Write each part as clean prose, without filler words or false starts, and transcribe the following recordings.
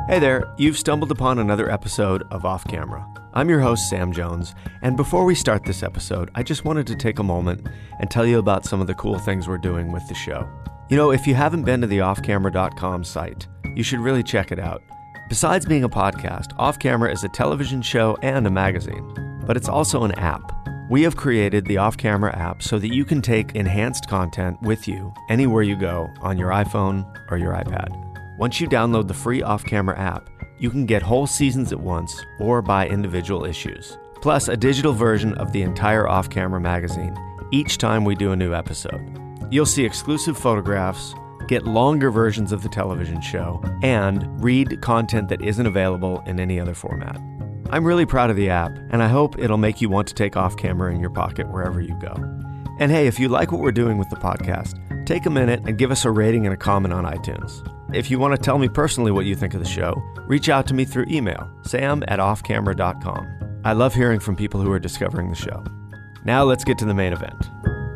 Hey there, you've stumbled upon another episode of Off Camera. I'm your host, Sam Jones, and before we start this episode, I just wanted to take a moment and tell you about some of the cool things we're doing with the show. You know, if you haven't been to the offcamera.com site, you should really check it out. Besides being a podcast, Off Camera is a television show and a magazine, but it's also an app. We have created the Off Camera app so that you can take enhanced content with you anywhere you go on your iPhone or your iPad. Once you download the free Off Camera app, you can get whole seasons at once or buy individual issues, plus a digital version of the entire Off Camera magazine each time we do a new episode. You'll see exclusive photographs, get longer versions of the television show, and read content that isn't available in any other format. I'm really proud of the app, and I hope it'll make you want to take Off Camera in your pocket wherever you go. And hey, if you like what we're doing with the podcast, take a minute and give us a rating and a comment on iTunes. If you want to tell me personally what you think of the show, reach out to me through email, sam@offcamera.com. I love hearing from people who are discovering the show. Now let's get to the main event.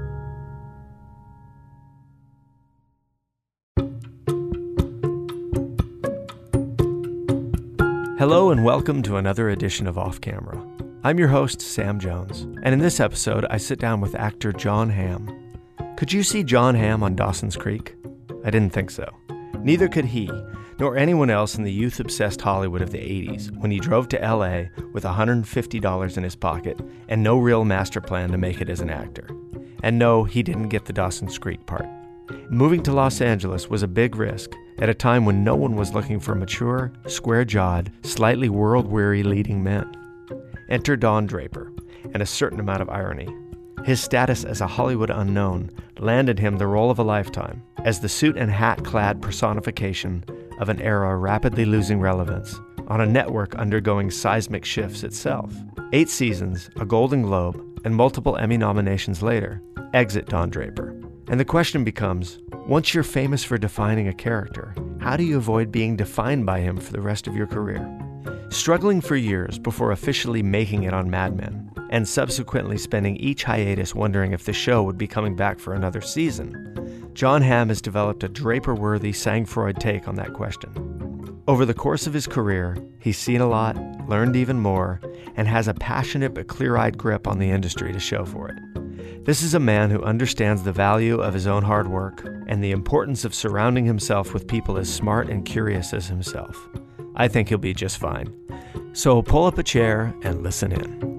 Hello and welcome to another edition of Off Camera. I'm your host, Sam Jones, and in this episode, I sit down with actor Jon Hamm. Could you see Jon Hamm on Dawson's Creek? I didn't think so. Neither could he, nor anyone else in the youth-obsessed Hollywood of the 80s when he drove to LA with $150 in his pocket and no real master plan to make it as an actor. And no, he didn't get the Dawson's Creek part. Moving to Los Angeles was a big risk at a time when no one was looking for mature, square-jawed, slightly world-weary leading men. Enter Don Draper, and a certain amount of irony. His status as a Hollywood unknown landed him the role of a lifetime as the suit and hat-clad personification of an era rapidly losing relevance on a network undergoing seismic shifts itself. 8 seasons, a Golden Globe, and multiple Emmy nominations later, exit Don Draper. And the question becomes, once you're famous for defining a character, how do you avoid being defined by him for the rest of your career? Struggling for years before officially making it on Mad Men, and subsequently spending each hiatus wondering if the show would be coming back for another season, Jon Hamm has developed a Draper-worthy sang-froid take on that question. Over the course of his career, he's seen a lot, learned even more, and has a passionate but clear-eyed grip on the industry to show for it. This is a man who understands the value of his own hard work and the importance of surrounding himself with people as smart and curious as himself. I think he'll be just fine. So pull up a chair and listen in.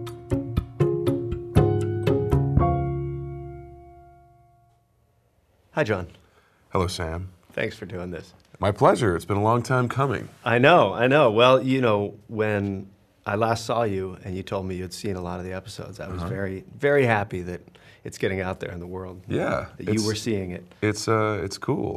Hi, Jon. Hello, Sam. Thanks for doing this. My pleasure. It's been a long time coming. I know. Well, you know, when I last saw you and you told me you'd seen a lot of the episodes, I was very, very happy that it's getting out there in the world. Yeah. That you were seeing it. It's cool.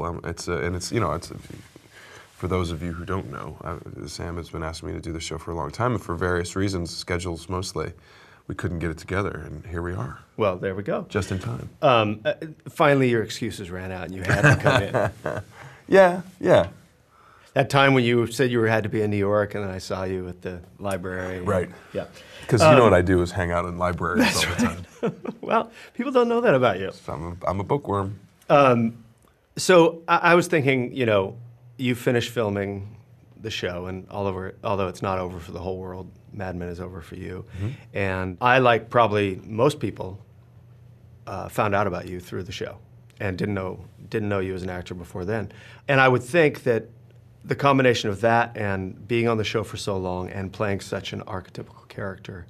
For those of you who don't know, Sam has been asking me to do the show for a long time, and for various reasons, schedules mostly, we couldn't get it together, and here we are. Well, there we go. Just in time. Finally, your excuses ran out, and you had to come in. Yeah. That time when you said you had to be in New York, and then I saw you at the library. Right. Yeah. Because you know what I do is hang out in libraries all the time. Well, people don't know that about you. So I'm a bookworm. So I was thinking, you know, you finished filming the show, and although it's not over for the whole world, Mad Men is over for you. Mm-hmm. And I, like probably most people, found out about you through the show and didn't know you as an actor before then. And I would think that the combination of that and being on the show for so long and playing such an archetypical character,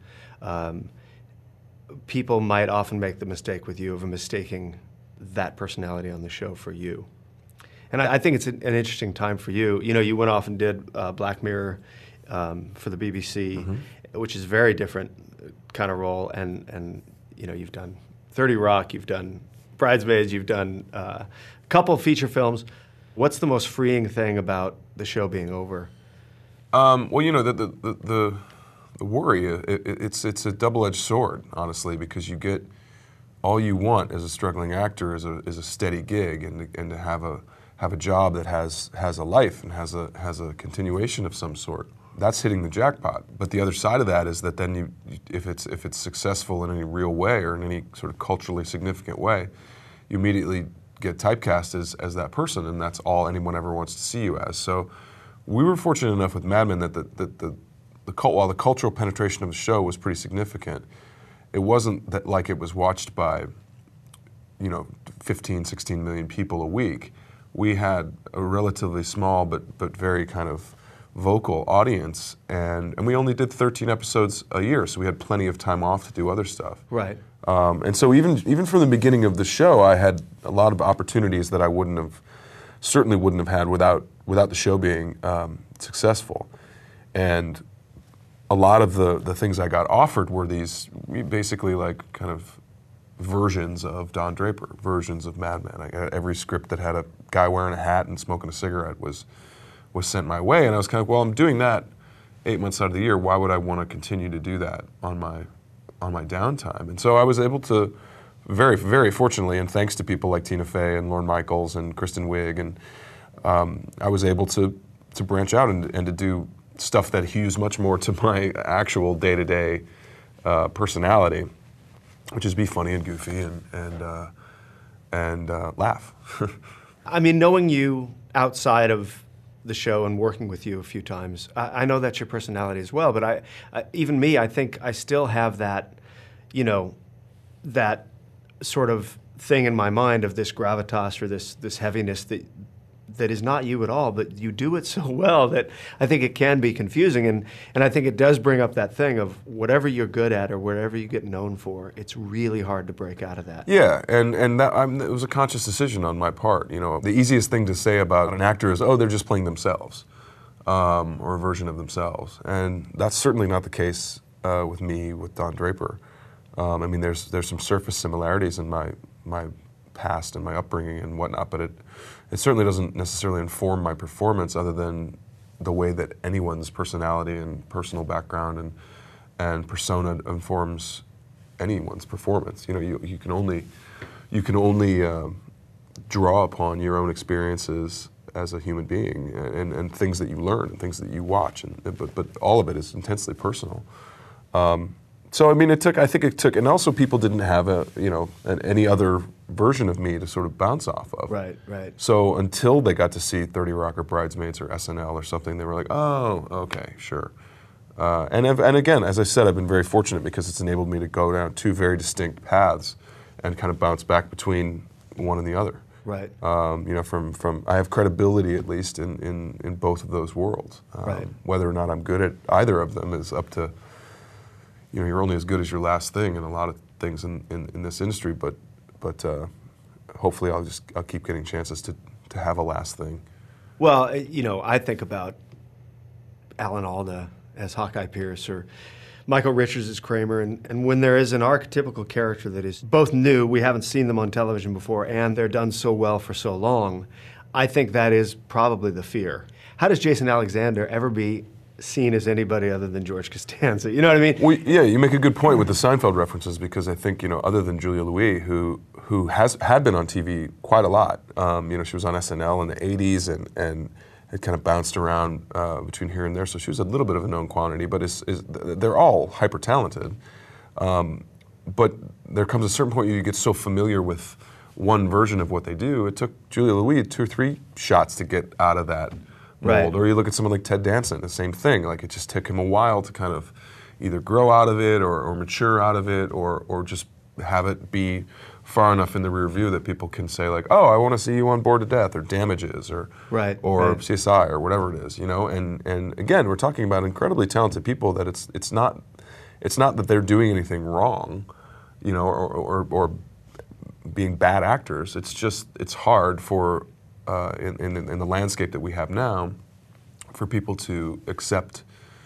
people might often make the mistake with you of mistaking that personality on the show for you. And I think it's an interesting time for you. You know, you went off and did Black Mirror for the BBC, which is a very different kind of role. And you know, you've done 30 Rock, you've done Bridesmaids, you've done a couple feature films. What's the most freeing thing about the show being over? Well, you know, the worry, it's a double-edged sword, honestly, because you get all you want as a struggling actor is a steady gig and to have a job that has a life and has a continuation of some sort. That's hitting the jackpot. But the other side of that is that then if it's successful in any real way or in any sort of culturally significant way, you immediately get typecast as that person, and that's all anyone ever wants to see you as. So we were fortunate enough with Mad Men that while the cultural penetration of the show was pretty significant, it wasn't that like it was watched by, 15, 16 million people a week. We had a relatively small but very kind of vocal audience, and we only did 13 episodes a year, so we had plenty of time off to do other stuff. Right. And so even from the beginning of the show, I had a lot of opportunities that I certainly wouldn't have had without the show being successful. And a lot of the things I got offered were these basically like kind of versions of Don Draper, versions of Mad Men. I got every script that had a guy wearing a hat and smoking a cigarette was sent my way, and I was kind of, well, I'm doing that 8 months out of the year. Why would I want to continue to do that on my downtime? And so I was able to, very, very fortunately, and thanks to people like Tina Fey and Lorne Michaels and Kristen Wiig, and I was able to branch out and to do stuff that hews much more to my actual day-to-day personality, which is be funny and goofy and laugh. I mean, knowing you outside of the show and working with you a few times, I know that's your personality as well, but even me, I think I still have that, that sort of thing in my mind of this gravitas or this heaviness that is not you at all, but you do it so well that I think it can be confusing, and I think it does bring up that thing of whatever you're good at or whatever you get known for, it's really hard to break out of that. Yeah, and that it was a conscious decision on my part. The easiest thing to say about an actor is, oh, they're just playing themselves, or a version of themselves, and that's certainly not the case with me, with Don Draper. I mean, there's some surface similarities in my past and my upbringing and whatnot, but it certainly doesn't necessarily inform my performance, other than the way that anyone's personality and personal background and persona informs anyone's performance. You can only draw upon your own experiences as a human being and things that you learn and things that you watch, but all of it is intensely personal. So I mean, I think it took, and also people didn't have any other version of me to sort of bounce off of. Right. So until they got to see 30 Rock or Bridesmaids or SNL or something, they were like, oh, okay, sure. And again, as I said, I've been very fortunate because it's enabled me to go down two very distinct paths and kind of bounce back between one and the other. Right. From I have credibility at least in both of those worlds. Right. Whether or not I'm good at either of them is up to. You're only as good as your last thing in a lot of things in this industry, but hopefully I'll keep getting chances to have a last thing. Well, I think about Alan Alda as Hawkeye Pierce or Michael Richards as Kramer, and when there is an archetypical character that is both new, we haven't seen them on television before, and they're done so well for so long, I think that is probably the fear. How does Jason Alexander ever be seen as anybody other than George Costanza? You know what I mean? Well, yeah, you make a good point with the Seinfeld references, because I think, other than Julia Louis, who had been on TV quite a lot, she was on SNL in the 80s and had kind of bounced around between here and there, so she was a little bit of a known quantity, but they're all hyper talented. But there comes a certain point where you get so familiar with one version of what they do. It took Julia Louis 2 or 3 shots to get out of that mold. Right. Or you look at someone like Ted Danson, the same thing. Like, it just took him a while to kind of either grow out of it or mature out of it, or just have it be far enough in the rear view that people can say, like, oh, I want to see you on Bored to Death or Damages or CSI or whatever it is, And again, we're talking about incredibly talented people that it's not that they're doing anything wrong, or being bad actors. It's just, it's hard for in the landscape that we have now, for people to accept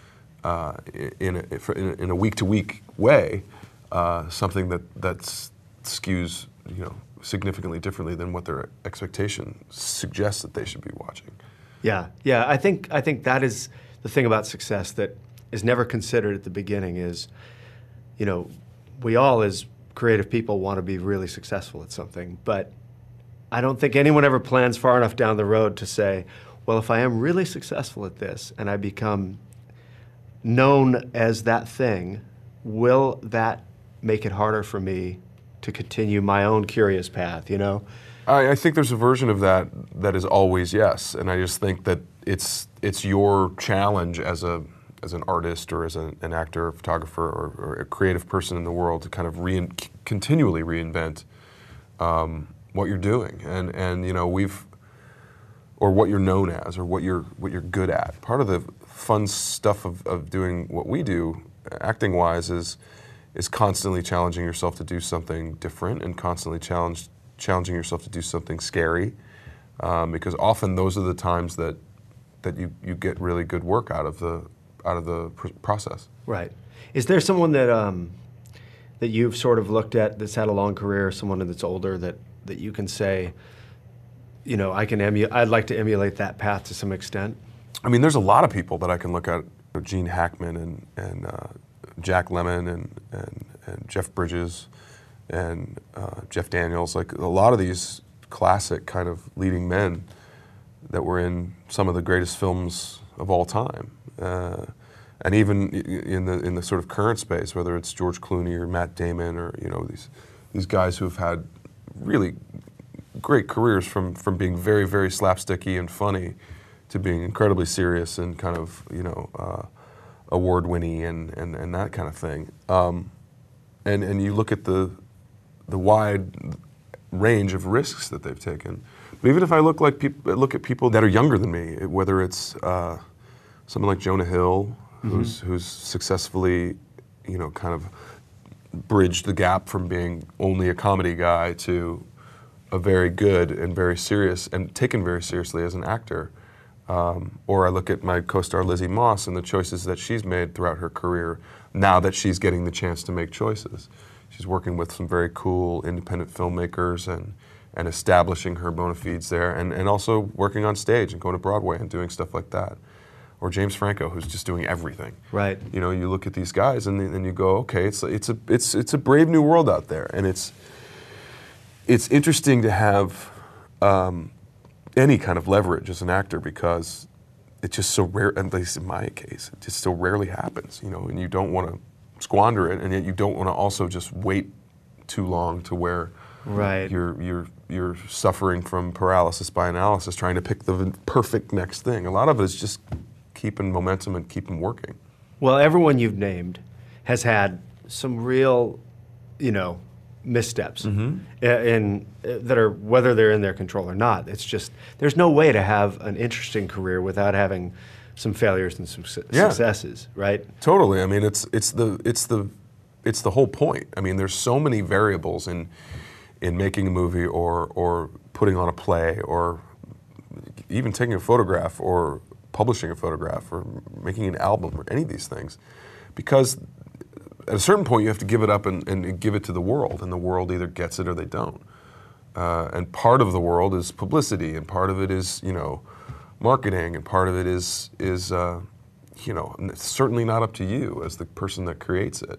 in a week-to-week way something that skews significantly differently than what their expectation suggests that they should be watching. Yeah. I think that is the thing about success that is never considered at the beginning. Is we all as creative people want to be really successful at something, but I don't think anyone ever plans far enough down the road to say, well, if I am really successful at this and I become known as that thing, will that make it harder for me to continue my own curious path, I think there's a version of that that is always yes, and I just think that it's your challenge as an artist or as an actor, or photographer, or a creative person in the world to kind of continually reinvent what you're doing, and you know or what you're known as, or what you're good at. Part of the fun stuff of doing what we do, acting wise, is constantly challenging yourself to do something different, and constantly challenging yourself to do something scary, because often those are the times that you get really good work out of the process. Right. Is there someone that you've sort of looked at that's had a long career, someone that's older that you can say, you know, I'd like to emulate that path to some extent? I mean, there's a lot of people that I can look at: Gene Hackman and Jack Lemmon and Jeff Bridges and Jeff Daniels. Like a lot of these classic kind of leading men that were in some of the greatest films of all time, and even in the sort of current space, whether it's George Clooney or Matt Damon, or you know these guys who have had really great careers from being very, very slapsticky and funny to being incredibly serious and kind of, you know, award-winning and that kind of thing. And you look at the wide range of risks that they've taken. But even if I look at people that are younger than me, whether it's someone like Jonah Hill, who's successfully, you know, kind of bridged the gap from being only a comedy guy to a very good and very serious and taken very seriously as an actor. Or I look at my co-star Lizzie Moss and the choices that she's made throughout her career now that she's getting the chance to make choices. She's working with some very cool independent filmmakers and establishing her bona fides there, and also working on stage and going to Broadway and doing stuff like that. Or James Franco, who's just doing everything. Right. You know, you look at these guys and you go, okay, it's a brave new world out there, and it's interesting to have any kind of leverage as an actor, because it's just so rare, at least in my case, it just so rarely happens, you know, and you don't want to squander it, and yet you don't want to also just wait too long to where you're suffering from paralysis by analysis, trying to pick the perfect next thing. A lot of it is just keeping momentum and keeping working. Well, everyone you've named has had some real, you know, missteps in that are, whether they're in their control or not. It's just, there's no way to have an interesting career without having some failures and some successes, right? Totally. I mean, it's the whole point. I mean, there's so many variables in making a movie or putting on a play or even taking a photograph or publishing a photograph or making an album or any of these things, because at a certain point you have to give it up and give it to the world, and the world either gets it or they don't. And part of the world is publicity, and part of it is, you know, marketing, and part of it is you know, it's certainly not up to you as the person that creates it.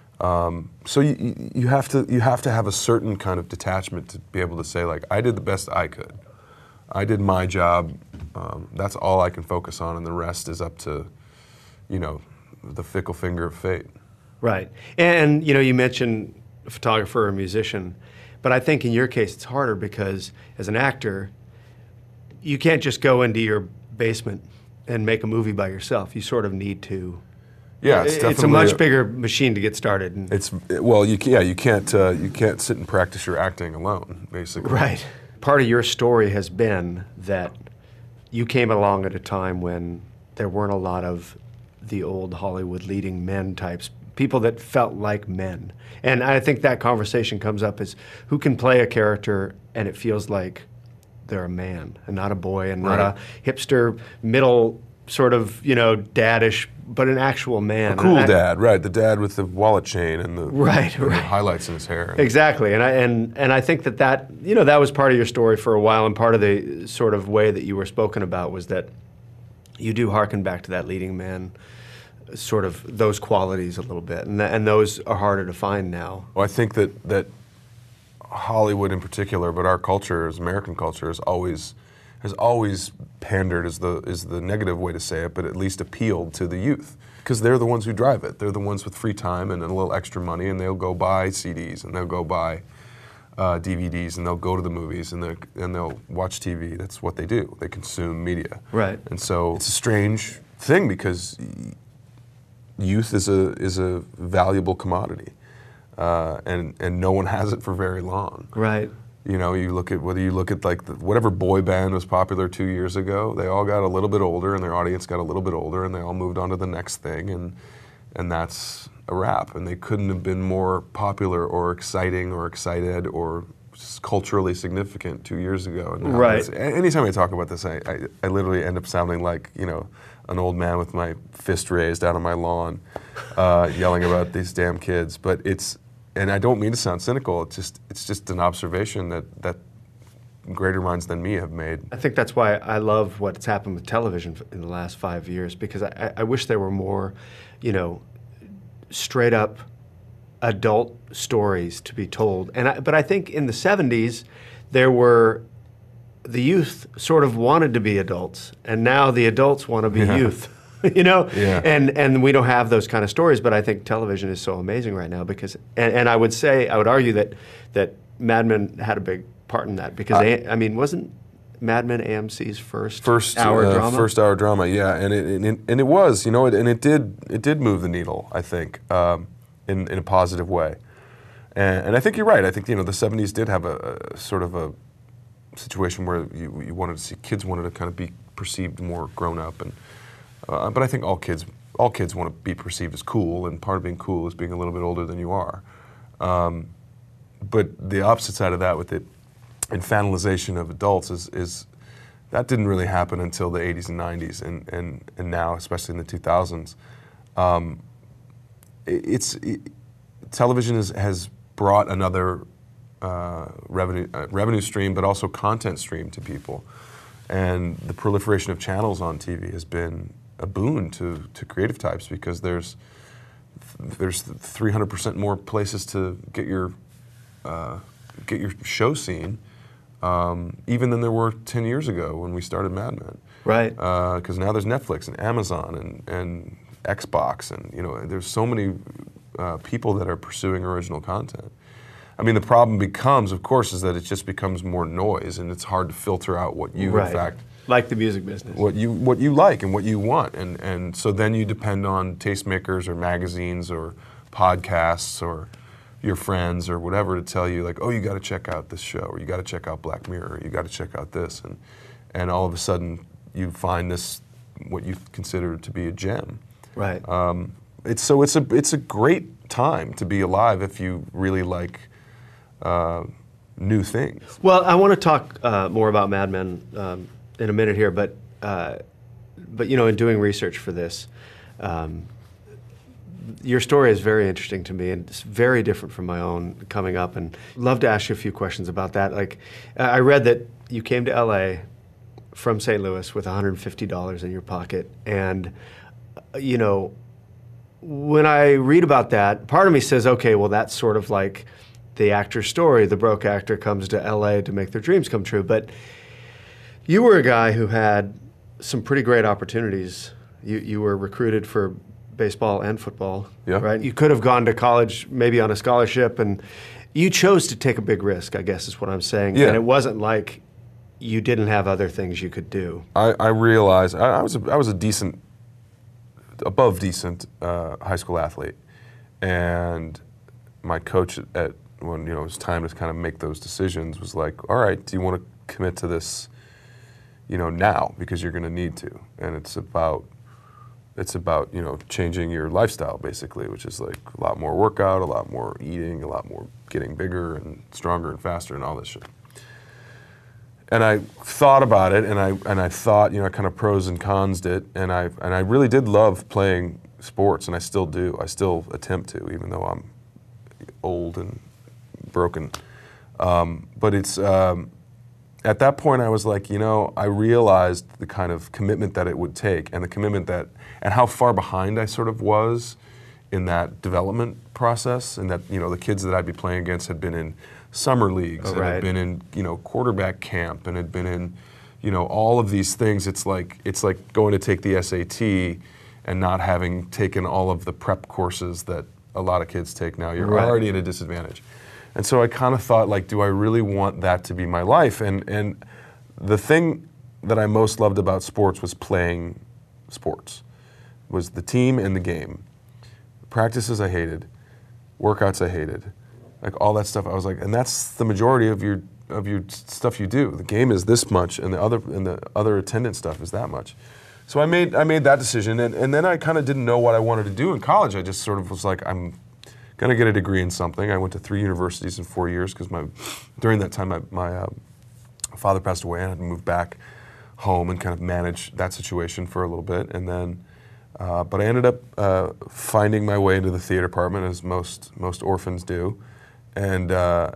So you have to have a certain kind of detachment to be able to say, like, I did the best I could. I did my job. That's all I can focus on, and the rest is up to, you know, the fickle finger of fate. Right. And, you know, you mentioned a photographer or a musician, but I think in your case it's harder because as an actor, you can't just go into your basement and make a movie by yourself. You sort of need to. Yeah, it's a much bigger machine to get started. You can't sit and practice your acting alone, basically. Right. Part of your story has been that you came along at a time when there weren't a lot of the old Hollywood leading men types, people that felt like men. And I think that conversation comes up as who can play a character and it feels like they're a man and not a boy and not a hipster middle sort of, you know, daddish, but an actual man. A cool dad, right? The dad with the wallet chain and the the highlights in his hair. Exactly, and I think that you know, that was part of your story for a while, and part of the sort of way that you were spoken about was that you do hearken back to that leading man, sort of those qualities a little bit, and those are harder to find now. Well, I think that Hollywood in particular, but our culture, as American culture, has always pandered is the negative way to say it, but at least appealed to the youth, because they're the ones who drive it. They're the ones with free time and a little extra money, and they'll go buy CDs and they'll go buy DVDs, and they'll go to the movies, and they'll watch TV. That's what they do. They consume media. Right. And so it's a strange thing because youth is a valuable commodity, and no one has it for very long. Right. You know, whether you look at like whatever boy band was popular 2 years ago, they all got a little bit older, and their audience got a little bit older, and they all moved on to the next thing, and that's a wrap. And they couldn't have been more popular or exciting or excited or culturally significant 2 years ago. And right. Anytime I talk about this, I literally end up sounding like, you know, an old man with my fist raised out on my lawn, yelling about these damn kids. But and I don't mean to sound cynical. It's just an observation that greater minds than me have made. I think that's why I love what's happened with television in the last 5 years, because I wish there were more, you know, straight up adult stories to be told. But I think in the 70s, the youth sort of wanted to be adults, and now the adults want to be youth. You know, yeah. and we don't have those kind of stories. But I think television is so amazing right now because, and I would argue that Mad Men had a big part in that because I mean, wasn't Mad Men AMC's first hour drama? First hour drama, yeah, and it was, you know, and it did move the needle, I think, in a positive way, and I think you're right. I think, you know, the 70s did have a sort of a situation where you wanted to see kids wanted to kind of be perceived more grown up, and but I think all kids want to be perceived as cool, and part of being cool is being a little bit older than you are. But the opposite side of that, with the infantilization of adults, is that didn't really happen until the 80s and 90s, and now, especially in the 2000s. Television has brought another revenue stream, but also content stream to people. And the proliferation of channels on TV has been a boon to creative types because there's 300% more places to get your show seen, even than there were 10 years ago when we started Mad Men. Right. Because now there's Netflix and Amazon and Xbox, and, you know, there's so many people that are pursuing original content. I mean, the problem becomes, of course, is that it just becomes more noise, and it's hard to filter out what you, in fact, like the music business, what you like and what you want, and so then you depend on tastemakers or magazines or podcasts or your friends or whatever to tell you, like, oh, you got to check out this show, or you got to check out Black Mirror, or you got to check out this, and all of a sudden you find this what you consider to be a gem. Right. It's a great time to be alive if you really like new things. Well, I want to talk more about Mad Men in a minute here, but you know, in doing research for this, your story is very interesting to me, and it's very different from my own coming up. And love to ask you a few questions about that. Like, I read that you came to LA from St. Louis with $150 in your pocket, and you know, when I read about that, part of me says, okay, well, that's sort of like the actor's story. The broke actor comes to LA to make their dreams come true. But you were a guy who had some pretty great opportunities. You were recruited for baseball and football, right? You could have gone to college maybe on a scholarship, and you chose to take a big risk, I guess is what I'm saying. Yeah. And it wasn't like you didn't have other things you could do. I realized I was a decent, above decent high school athlete, and my coach when, you know, it was time to kind of make those decisions was like, all right, do you want to commit to this, you know, now, because you're going to need to, and it's about, you know, changing your lifestyle basically, which is like a lot more workout, a lot more eating, a lot more getting bigger and stronger and faster and all this shit. And I thought about it, and I thought, you know, I kind of pros and cons it, and I really did love playing sports, and I still do. I still attempt to, even though I'm old and broken. But it's at that point I was like, you know, I realized the kind of commitment that it would take, and the commitment that, and how far behind I sort of was in that development process, and that, you know, the kids that I'd be playing against had been in summer leagues, and had been in, you know, quarterback camp, and had been in, you know, all of these things. It's like going to take the SAT and not having taken all of the prep courses that a lot of kids take now. You're already at a disadvantage. And so I kind of thought, like, do I really want that to be my life? And the thing that I most loved about sports was playing sports, was the team and the game. Practices I hated, workouts I hated, like all that stuff. I was like, and that's the majority of your stuff you do. The game is this much, and the other attendance stuff is that much. So I made that decision, and then I kind of didn't know what I wanted to do in college. I just sort of was like, I'm gonna get a degree in something. I went to 3 universities in 4 years because during that time my father passed away, and I had to move back home and kind of manage that situation for a little bit, and then. But I ended up finding my way into the theater department, as most orphans do, and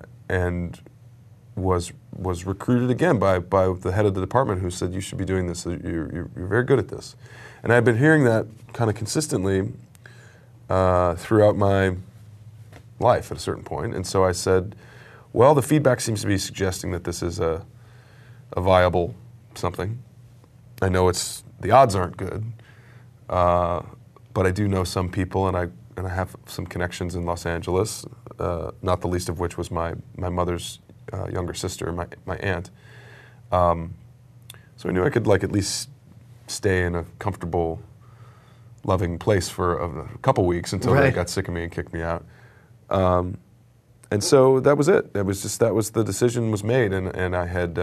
was recruited again by the head of the department, who said, you should be doing this. You're very good at this. And I've been hearing that kind of consistently throughout my life at a certain point. And so I said, well, the feedback seems to be suggesting that this is a viable something. I know the odds aren't good. But I do know some people, and I have some connections in Los Angeles, not the least of which was my mother's younger sister, my aunt. So I knew I could at least stay in a comfortable, loving place for a couple weeks until they got sick of me and kicked me out. And so that was it. It was just the decision was made, and I had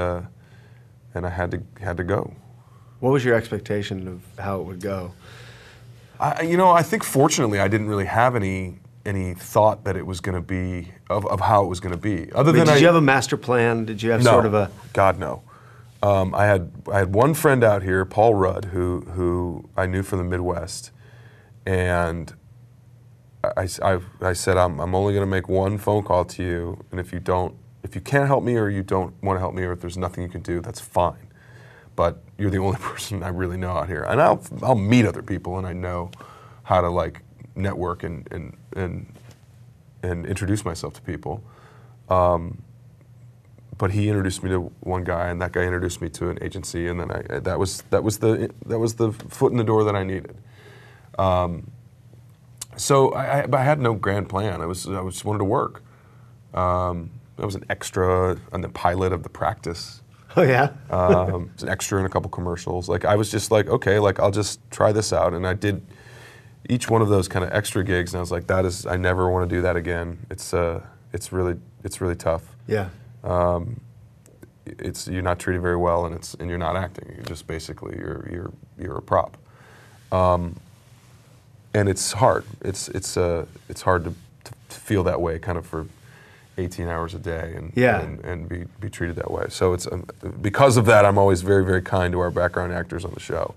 to go. What was your expectation of how it would go? I think fortunately I didn't really have any thought that it was going to be of how it was going to be. Did you have a master plan? Did you have sort of a? God, no. I had one friend out here, Paul Rudd, who I knew from the Midwest, and I said I'm only going to make one phone call to you, and if you can't help me, or you don't want to help me, or if there's nothing you can do, that's fine. But you're the only person I really know out here, and I'll meet other people, and I know how to network and introduce myself to people. But he introduced me to one guy, and that guy introduced me to an agency, and then that was the foot in the door that I needed. So I had no grand plan. I just wanted to work. I was an extra on the pilot of The Practice. Oh yeah. It's an extra in a couple commercials. I was just like, okay, I'll just try this out, and I did each one of those kind of extra gigs, and I was like, I never want to do that again. It's really tough. Yeah. You're not treated very well, and you're not acting. You're just basically you're a prop. And it's hard. It's hard to feel that way, kind of for 18 hours a day, and be treated that way. So it's because of that, I'm always very, very kind to our background actors on the show.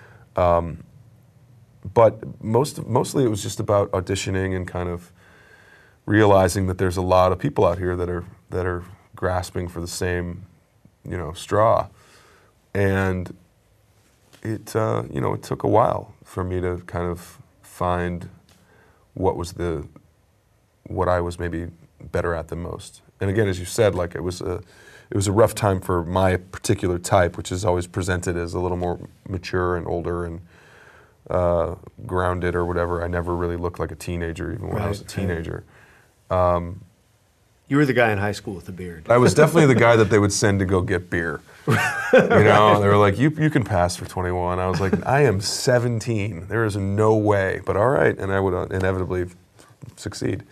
But mostly it was just about auditioning and kind of realizing that there's a lot of people out here that are grasping for the same, straw, and it took a while for me to kind of find what I was maybe better at than most. And again, as you said, it was a rough time for my particular type, which is always presented as a little more mature and older and grounded or whatever. I never really looked like a teenager, even when I was a teenager. You were the guy in high school with the beard. I was definitely the guy that they would send to go get beer. They were like, you can pass for 21. I was like, I am 17. There is no way, but all right. And I would inevitably succeed.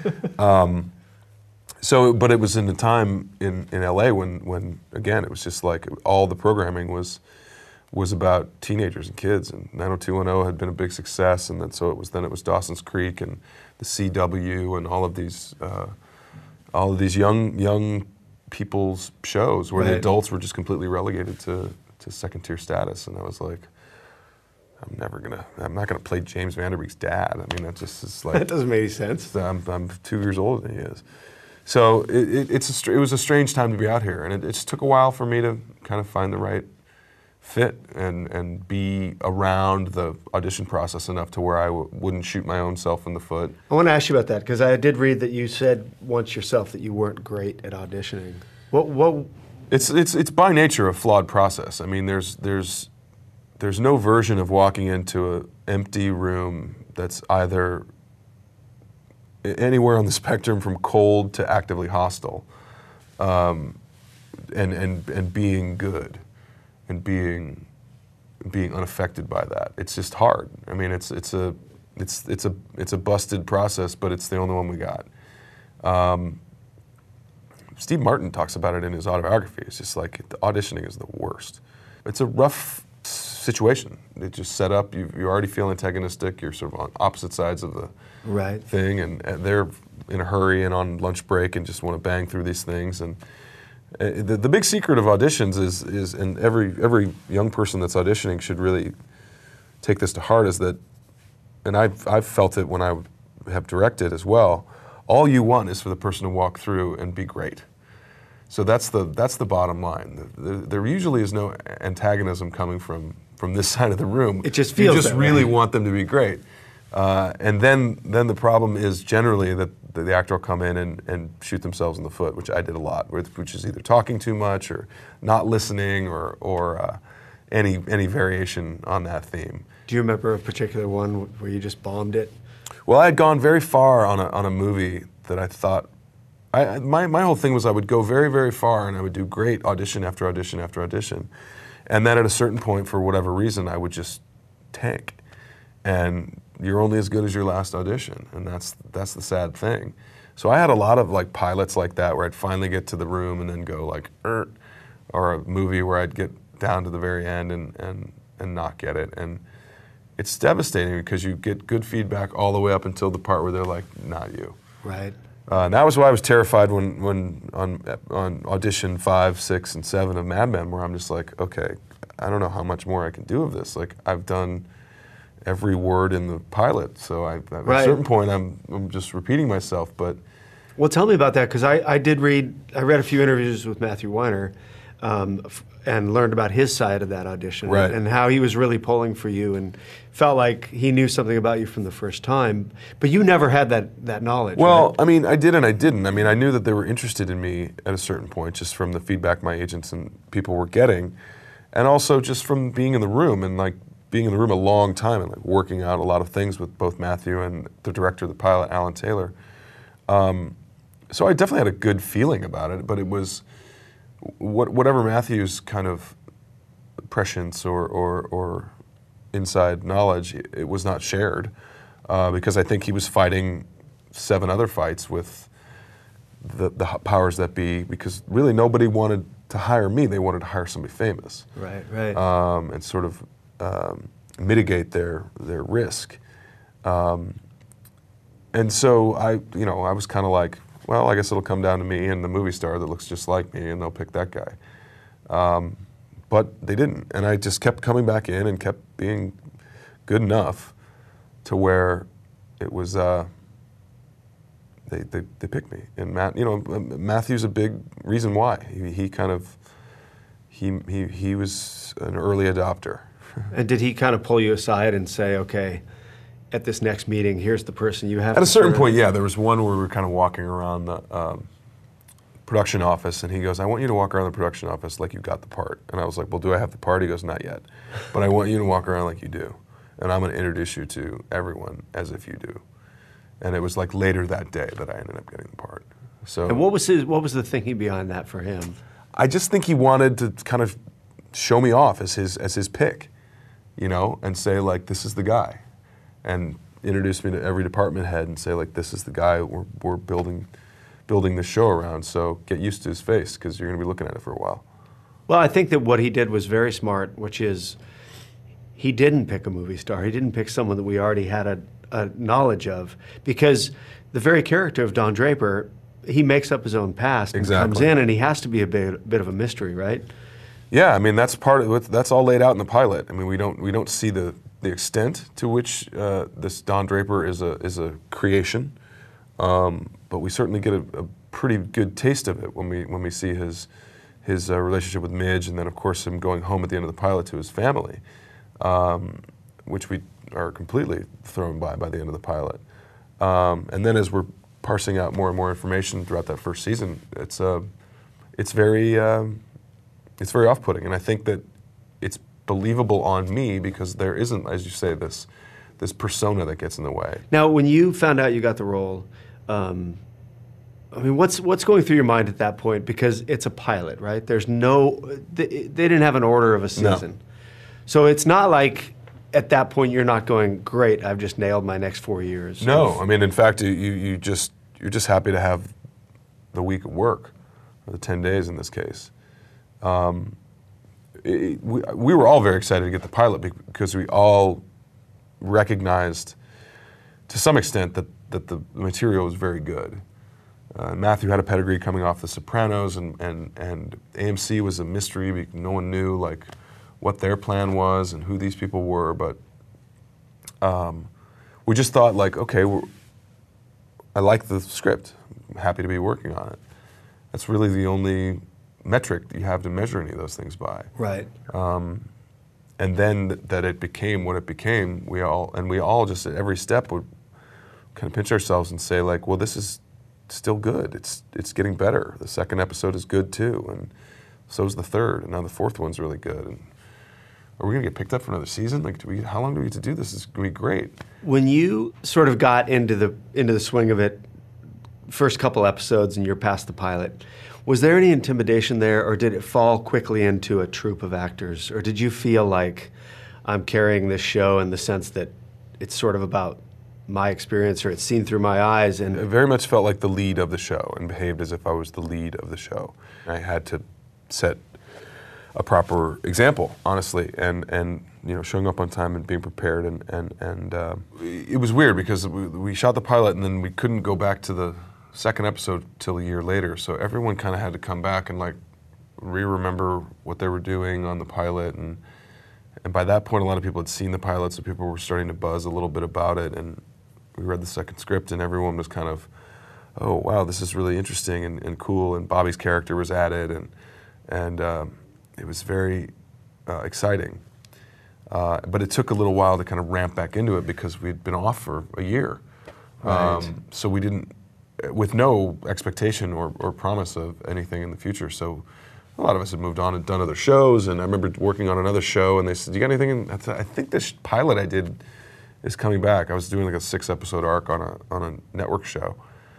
But it was in the time in LA when again, it was just all the programming was about teenagers and kids, and 90210 had been a big success, and then it was Dawson's Creek and the CW and all of these young people's shows where the adults were just completely relegated to second tier status, and I was like, I'm not gonna play James Van Der Beek's dad. I mean, that just is that doesn't make any sense. I'm 2 years older than he is. So it was a strange time to be out here, and it just took a while for me to kind of find the right fit and be around the audition process enough to where I wouldn't shoot my own self in the foot. I want to ask you about that, because I did read that you said once yourself that you weren't great at auditioning. What? It's by nature a flawed process. I mean, there's no version of walking into an empty room that's either anywhere on the spectrum from cold to actively hostile, and being good, and being unaffected by that. It's just hard. I mean, it's a busted process, but it's the only one we got. Steve Martin talks about it in his autobiography. It's just like the auditioning is the worst. It's a rough situation. It's just set up. You already feel antagonistic. You're sort of on opposite sides of the thing, and they're in a hurry and on lunch break and just want to bang through these things. And the big secret of auditions is, and every young person that's auditioning should really take this to heart, is that, and I've felt it when I have directed as well. All you want is for the person to walk through and be great. So that's the bottom line. There usually is no antagonism coming from this side of the room. It just feels you just really want them to be great. And then the problem is generally that the actor will come in and shoot themselves in the foot, which I did a lot, which is either talking too much or not listening or any variation on that theme. Do you remember a particular one where you just bombed it? Well, I had gone very far on a movie that I thought, my whole thing was I would go very, very far and I would do great audition after audition after audition. And then at a certain point, for whatever reason, I would just tank. And you're only as good as your last audition, and that's the sad thing. So I had a lot of like pilots like that where I'd finally get to the room and then go like, or a movie where I'd get down to the very end and not get it. And it's devastating because you get good feedback all the way up until the part where they're like, not you. Right. And that was why I was terrified when on audition 5, 6, and 7 of Mad Men, where I'm just like, okay, I don't know how much more I can do of this. Like, I've done every word in the pilot, so at a certain point, I'm just repeating myself. But well, tell me about that, because I read a few interviews with Matthew Weiner, and learned about his side of that audition, and how he was really pulling for you and felt like he knew something about you from the first time. But you never had that knowledge. Well, right? I mean, I did and I didn't. I mean, I knew that they were interested in me at a certain point, just from the feedback my agents and people were getting, and also just from being in the room and like being in the room a long time and like working out a lot of things with both Matthew and the director of the pilot, Alan Taylor. So I definitely had a good feeling about it, but it was whatever Matthew's kind of prescience or inside knowledge, it was not shared, because I think he was fighting 7 other fights with the powers that be, because really nobody wanted to hire me. They wanted to hire somebody famous. Right. And sort of mitigate their risk. And so I was kind of like, well, I guess it'll come down to me and the movie star that looks just like me, and they'll pick that guy. But they didn't, and I just kept coming back in and kept being good enough to where it was they picked me. And Matthew's a big reason why. He was an early adopter. And did he kind of pull you aside and say, okay, at this next meeting, here's the person you have? At a certain point, yeah. There was one where we were kind of walking around the production office, and he goes, I want you to walk around the production office like you got the part. And I was like, well, do I have the part? He goes, not yet. But I want you to walk around like you do. And I'm going to introduce you to everyone as if you do. And it was like later that day that I ended up getting the part. So. And what was the thinking behind that for him? I just think he wanted to kind of show me off as his pick, and say like, this is the guy. And introduce me to every department head and say like, this is the guy we're building the show around, so get used to his face because you're going to be looking at it for a while. Well, I think that what he did was very smart, which is he didn't pick a movie star. He didn't pick someone that we already had a knowledge of, because the very character of Don Draper, he makes up his own past and comes in, and he has to be a bit of a mystery, right? Yeah, I mean that's part of it. That's all laid out in the pilot. I mean we don't see the extent to which this Don Draper is a creation. But we certainly get a pretty good taste of it when we see his relationship with Midge, and then of course him going home at the end of the pilot to his family, which we are completely thrown by the end of the pilot. And then as we're parsing out more and more information throughout that first season, it's very off-putting, and I think that it's believable on me because there isn't, as you say, this persona that gets in the way. Now, when you found out you got the role, I mean, what's going through your mind at that point? Because it's a pilot, right? There's they didn't have an order of a season. No. So it's not like at that point you're not going, great, I've just nailed my next 4 years. No, I mean, in fact, you're just happy to have the week of work, or the 10 days in this case. We were all very excited to get the pilot because we all recognized to some extent that the material was very good. Matthew had a pedigree coming off The Sopranos, and AMC was a mystery. No one knew like what their plan was and who these people were, but we just thought like, okay, I like the script. I'm happy to be working on it. That's really the only metric you have to measure any of those things by. Right. And then that it became what it became, we all just at every step would kind of pinch ourselves and say like, well, this is still good. It's getting better. The second episode is good too, and so is the third, and now the fourth one's really good. And are we gonna get picked up for another season? Like, how long do we get to do this? It's gonna be great. When you sort of got into the swing of it, first couple episodes and you're past the pilot, was there any intimidation there, or did it fall quickly into a troupe of actors, or did you feel like I'm carrying this show in the sense that it's sort of about my experience, or it's seen through my eyes? And it very much felt like the lead of the show and behaved as if I was the lead of the show. I had to set a proper example, honestly, and you know, showing up on time and being prepared, and it was weird because we shot the pilot and then we couldn't go back to the second episode till a year later, so everyone kind of had to come back and like remember what they were doing on the pilot, and by that point a lot of people had seen the pilot, so people were starting to buzz a little bit about it, and we read the second script and everyone was kind of, oh wow, this is really interesting and cool, and Bobby's character was added, and it was very exciting. But it took a little while to kind of ramp back into it because we'd been off for a year. Right. So we didn't, with no expectation or promise of anything in the future. So a lot of us had moved on and done other shows, and I remember working on another show, and they said, you got anything? I think this pilot I did is coming back. I was doing like a 6-episode arc on a network show.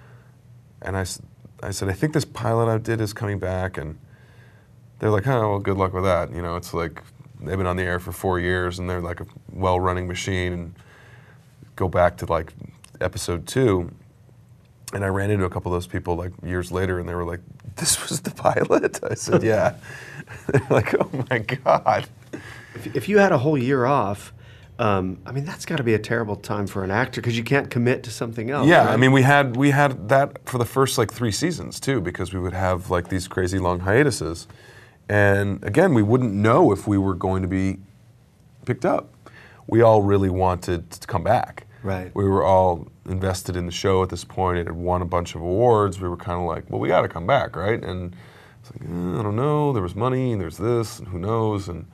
And I said, I think this pilot I did is coming back, and they're like, oh, well, good luck with that. You know, it's like, they've been on the air for 4 years, and they're like a well-running machine, and go back to like episode 2, and I ran into a couple of those people like years later, and they were like, this was the pilot? I said, yeah. They're like, oh my God. If you had a whole year off, I mean, that's got to be a terrible time for an actor because you can't commit to something else. Yeah, right? I mean, we had that for the first like 3 seasons too, because we would have like these crazy long hiatuses. And again, we wouldn't know if we were going to be picked up. We all really wanted to come back. Right. We were all invested in the show at this point. It had won a bunch of awards. We were kind of like, well, we got to come back, right? And it's like, I don't know. There was money, and there's this, and who knows? And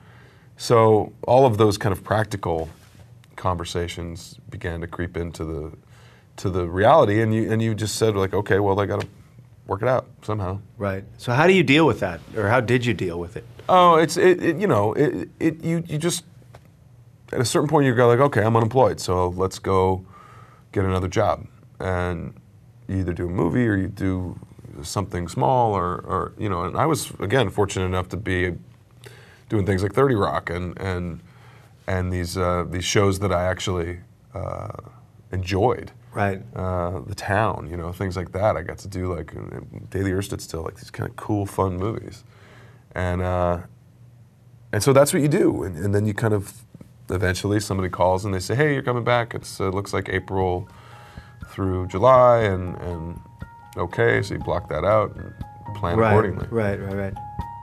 so all of those kind of practical conversations began to creep into the reality. And you just said like, okay, well, I got to work it out somehow. Right. So how do you deal with that, or how did you deal with it? Oh, you just at a certain point you go like, okay, I'm unemployed, so let's go get another job, and you either do a movie or you do something small, or you know. And I was again fortunate enough to be doing things like 30 Rock and these shows that I actually enjoyed. Right. The Town, you know, things like that. I got to do like Daily Erstad still, like these kind of cool, fun movies, and so that's what you do, and then you kind of eventually somebody calls and they say, hey, you're coming back. It looks like April through July, and okay, so you block that out and plan accordingly. Right.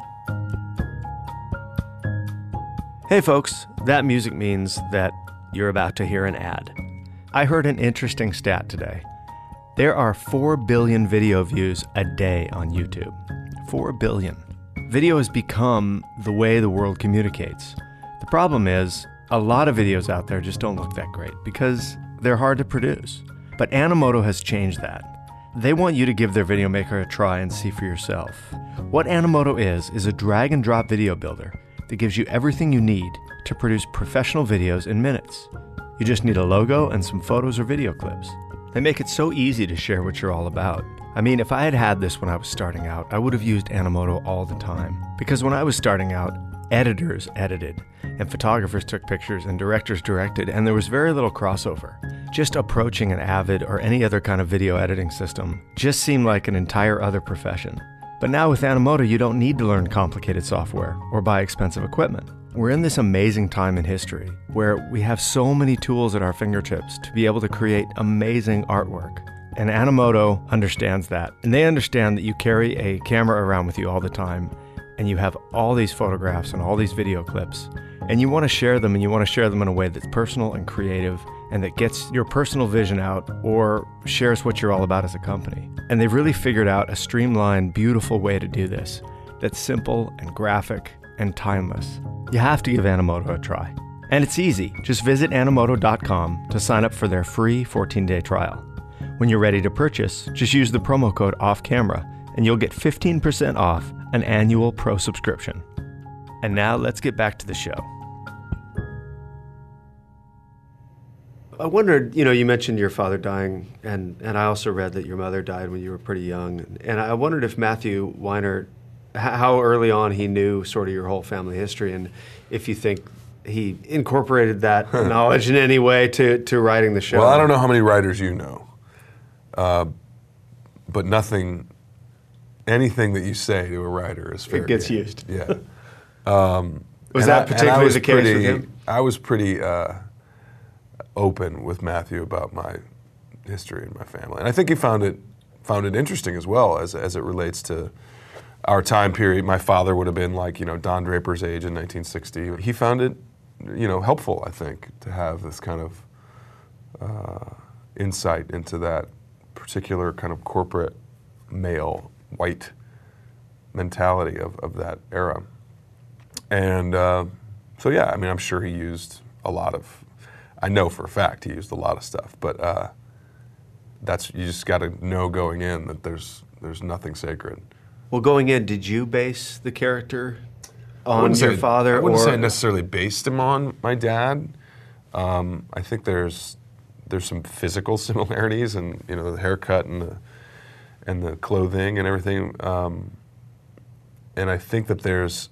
Hey folks, that music means that you're about to hear an ad. I heard an interesting stat today. There are 4 billion video views a day on YouTube. 4 billion. Video has become the way the world communicates. The problem is, a lot of videos out there just don't look that great because they're hard to produce. But Animoto has changed that. They want you to give their video maker a try and see for yourself. What Animoto is a drag and drop video builder that gives you everything you need to produce professional videos in minutes. You just need a logo and some photos or video clips. They make it so easy to share what you're all about. I mean, if I had had this when I was starting out, I would have used Animoto all the time. Because when I was starting out, editors edited, and photographers took pictures, and directors directed, and there was very little crossover. Just approaching an Avid or any other kind of video editing system just seemed like an entire other profession. But now with Animoto, you don't need to learn complicated software or buy expensive equipment. We're in this amazing time in history where we have so many tools at our fingertips to be able to create amazing artwork. And Animoto understands that. And they understand that you carry a camera around with you all the time, and you have all these photographs and all these video clips, and you want to share them, and you want to share them in a way that's personal and creative and that gets your personal vision out or shares what you're all about as a company. And they've really figured out a streamlined, beautiful way to do this that's simple and graphic and timeless. You have to give Animoto a try. And it's easy. Just visit Animoto.com to sign up for their free 14-day trial. When you're ready to purchase, just use the promo code OFFCAMERA and you'll get 15% off an annual pro subscription. And now let's get back to the show. I wondered, you mentioned your father dying, and I also read that your mother died when you were pretty young. And I wondered if Matthew Weiner, how early on he knew sort of your whole family history, and if you think he incorporated that knowledge in any way to writing the show. Well, I don't know how many writers you know, but anything that you say to a writer is fair. It gets game. used. Yeah. Was that particularly the case with him? I was pretty open with Matthew about my history and my family, and I think he found it interesting as well as it relates to our time period. My father would have been like Don Draper's age in 1960. He found it helpful, I think, to have this kind of insight into that particular kind of corporate male white mentality of that era. And so yeah, I mean, I'm sure he used a lot of, I know for a fact he used a lot of stuff, but you just got to know going in that there's nothing sacred. Well, going in, did you base the character on your father? I wouldn't say I necessarily based him on my dad. I think there's some physical similarities, and the haircut and the clothing and everything. And I think that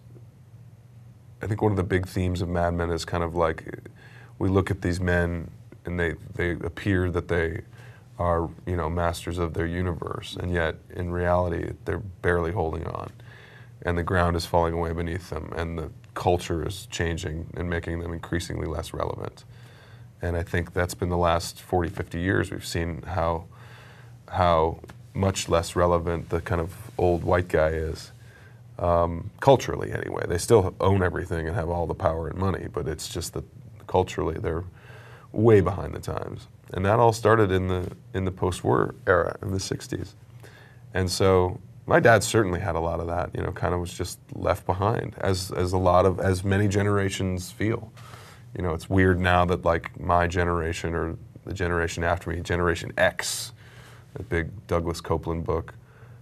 I think one of the big themes of Mad Men is kind of like, we look at these men and they appear that they are, masters of their universe, and yet in reality they're barely holding on, and the ground is falling away beneath them, and the culture is changing and making them increasingly less relevant. And I think that's been the last 40, 50 years. We've seen how much less relevant the kind of old white guy is. Culturally anyway. They still own everything and have all the power and money, but it's just that culturally they're way behind the times. And that all started in the post-war era, in the 60s. And so my dad certainly had a lot of that, kind of was just left behind, as many generations feel. It's weird now that like my generation or the generation after me, Generation X, that big Douglas Copeland book,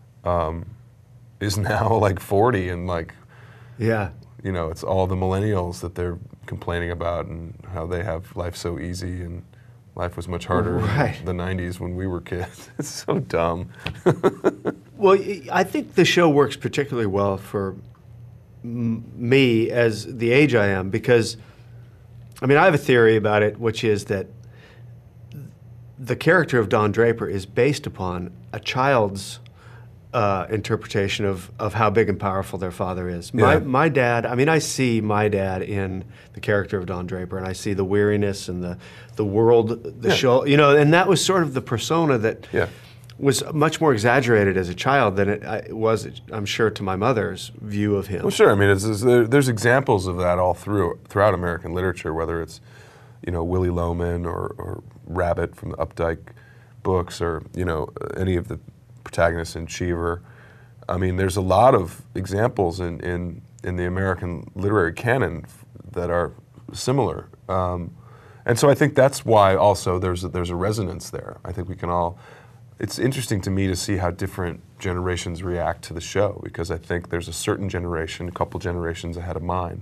is now like 40 and like, yeah, it's all the millennials that they're complaining about and how they have life so easy, and life was much harder in the 90s when we were kids. It's so dumb. Well, I think the show works particularly well for me as the age I am, because, I mean, I have a theory about it, which is that the character of Don Draper is based upon a child's interpretation of how big and powerful their father is. Yeah. My dad, I mean, I see my dad in the character of Don Draper, and I see the weariness and the world, the show, and that was sort of the persona that was much more exaggerated as a child than it was, I'm sure, to my mother's view of him. Well, sure. I mean, there's examples of that all throughout American literature, whether it's, Willy Loman or Rabbit from the Updike books, or, any of the protagonists in Cheever. I mean, there's a lot of examples in the American literary canon that are similar. And so I think that's why also there's a resonance there. I think we can all, it's interesting to me to see how different generations react to the show, because I think there's a certain generation, a couple generations ahead of mine,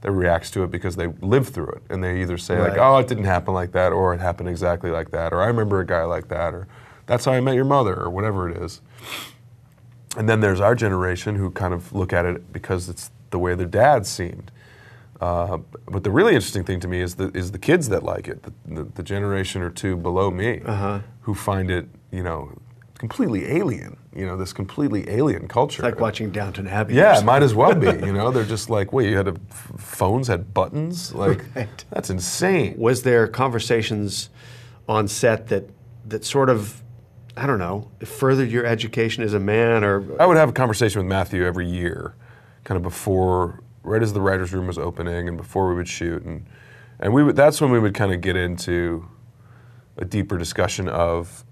that reacts to it because they live through it, and they either say Right. like, "Oh, it didn't happen like that," or "It happened exactly like that," or "I remember a guy like that," or "That's how I met your mother," or whatever it is. And then there's our generation who kind of look at it because it's the way their dads seemed. But the really interesting thing to me is the kids that like it, the generation or two below me, who find it, completely alien. This completely alien culture. It's like watching Downton Abbey. Yeah, it might as well be. They're just like, wait, phones had buttons? Like, Right. That's insane. Was there conversations on set that sort of, I don't know, furthered your education as a man, or? I would have a conversation with Matthew every year, kind of before, right as the writer's room was opening and before we would shoot. And we would, that's when we would kind of get into a deeper discussion of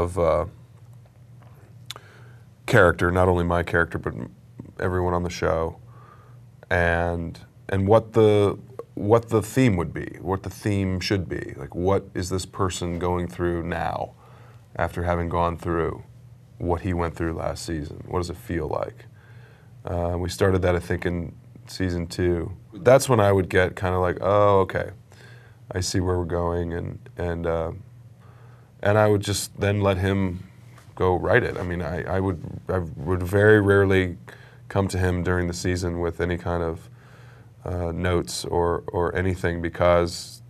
character, not only my character, but everyone on the show, and what the theme would be, what the theme should be. Like, what is this person going through now after having gone through what he went through last season? What does it feel like? We started that, I think, in season 2. That's when I would get kind of like, oh, okay, I see where we're going, and I would just then let him go write it. I mean, I would very rarely come to him during the season with any kind of notes or anything, because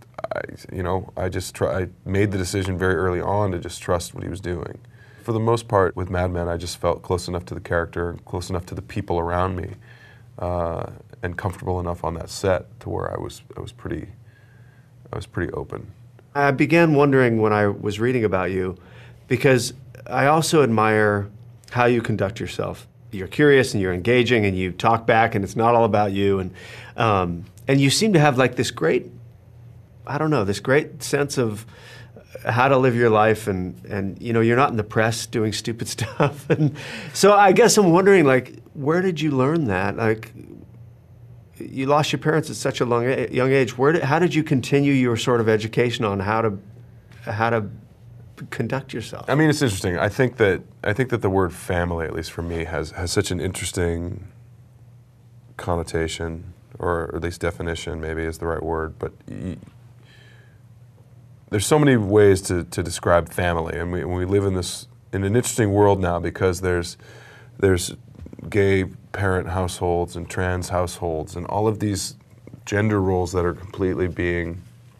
I made the decision very early on to just trust what he was doing. For the most part, with Mad Men, I just felt close enough to the character, close enough to the people around me, and comfortable enough on that set to where I was pretty open. I began wondering when I was reading about you, because I also admire how you conduct yourself. You're curious and you're engaging and you talk back, and it's not all about you. And you seem to have like this great, this great sense of how to live your life, and you're not in the press doing stupid stuff. And so I guess I'm wondering, like, where did you learn that? Like, you lost your parents at such a young age. How did you continue your sort of education on how to conduct yourself? I mean, it's interesting. I think that the word family, at least for me, has such an interesting connotation, or at least definition, maybe is the right word. But there's so many ways to describe family, and we live in an interesting world now, because there's gay parent households and trans households and all of these gender roles that are completely being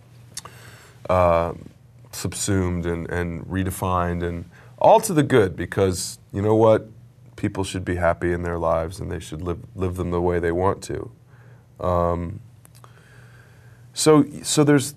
subsumed and redefined, and all to the good, because you know what? People should be happy in their lives, and they should live them the way they want to. So there's,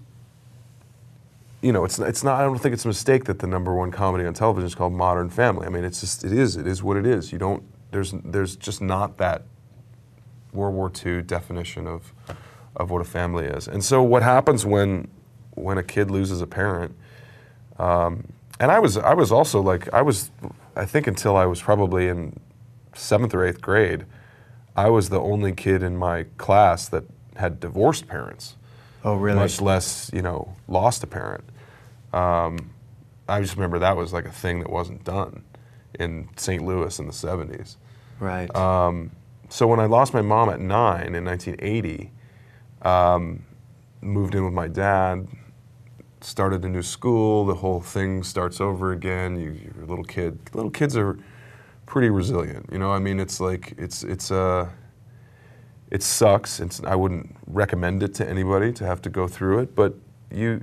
it's not. I don't think it's a mistake that the #1 comedy on television is called Modern Family. I mean, it is what it is. There's just not that World War II definition of what a family is. And so what happens when a kid loses a parent? And I was also like, I think until I was probably in 7th or 8th grade, I was the only kid in my class that had divorced parents. Oh, really? Much less, lost a parent. I just remember that was like a thing that wasn't done in St. Louis in the 70s. Right. So when I lost my mom at 9 in 1980, moved in with my dad, started a new school, the whole thing starts over again. You're a little kid. Little kids are pretty resilient. I mean, it's like, it sucks. I wouldn't recommend it to anybody to have to go through it, but you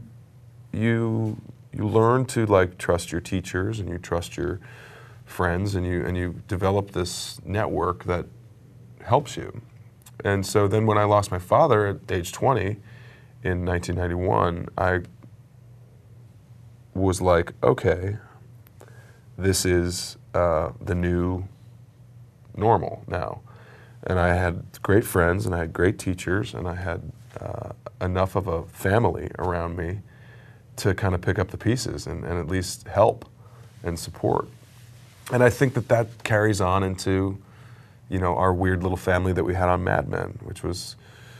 learn to like trust your teachers, and you trust your friends, and you develop this network that helps you. And so then when I lost my father at age 20 in 1991, I was like, okay, this is the new normal now. And I had great friends, and I had great teachers, and I had enough of a family around me to kind of pick up the pieces and at least help and support. And I think that carries on into, our weird little family that we had on Mad Men, which was,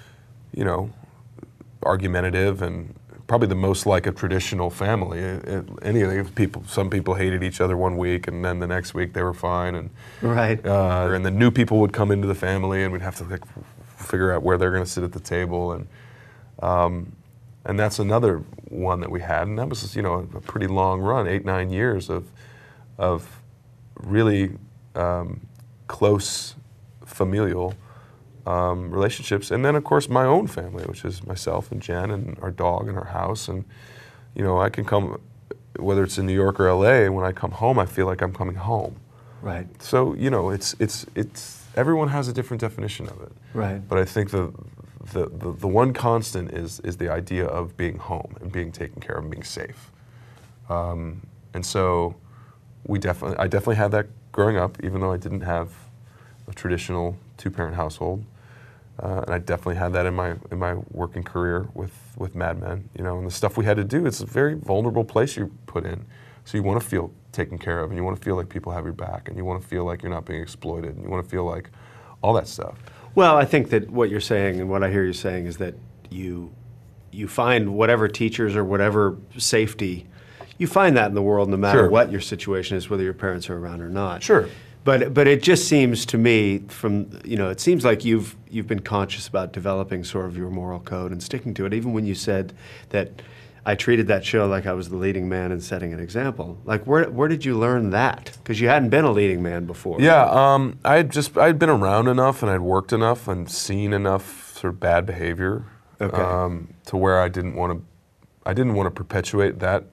argumentative and probably the most like a traditional family. Some people hated each other one week, and then the next week they were fine, and right. And then new people would come into the family, and we'd have to like figure out where they're going to sit at the table, and that's another one that we had, and that was, you know, a pretty long run, 8-9 years of really close familial relationships, and then of course my own family, which is myself and Jen and our dog and our house, and you know, I can come, whether it's in New York or LA, when I come home, I feel like I'm coming home. Right. So, you know, it's everyone has a different definition of it. Right. But I think the one constant is the idea of being home and being taken care of and being safe. And so I definitely had that growing up, even though I didn't have a traditional 2-parent household. And I definitely had that in my working career with Mad Men, you know, and the stuff we had to do. It's a very vulnerable place you put in, so you want to feel taken care of, and you want to feel like people have your back, and you want to feel like you're not being exploited, and you want to feel like all that stuff. Well, I think that what you're saying and what I hear you saying is that you find whatever teachers or whatever safety, you find that in the world no matter Sure. what your situation is, whether your parents are around or not. Sure. But it just seems to me it seems like you've been conscious about developing sort of your moral code and sticking to it, even when you said that I treated that show like I was the leading man and setting an example. Like, where did you learn that? Because you hadn't been a leading man before. Yeah, I'd been around enough and I'd worked enough and seen enough sort of bad behavior, Okay. to where I didn't want to perpetuate that